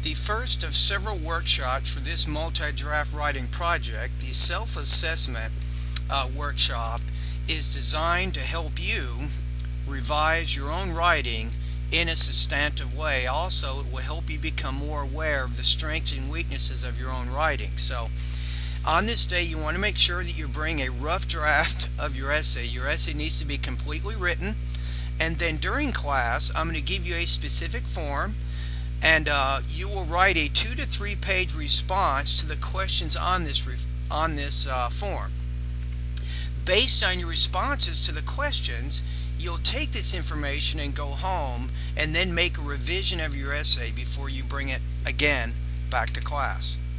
The first of several workshops for this multi-draft writing project, the self-assessment workshop, is designed to help you revise your own writing in a substantive way. Also, it will help you become more aware of the strengths and weaknesses of your own writing. So, on this day, you want to make sure that you bring a rough draft of your essay. Your essay needs to be completely written. And then during class, I'm going to give you a specific form, and you will write a 2 to 3 page response to the questions on this form. Based on your responses to the questions, you'll take this information and go home and then make a revision of your essay before you bring it again back to class.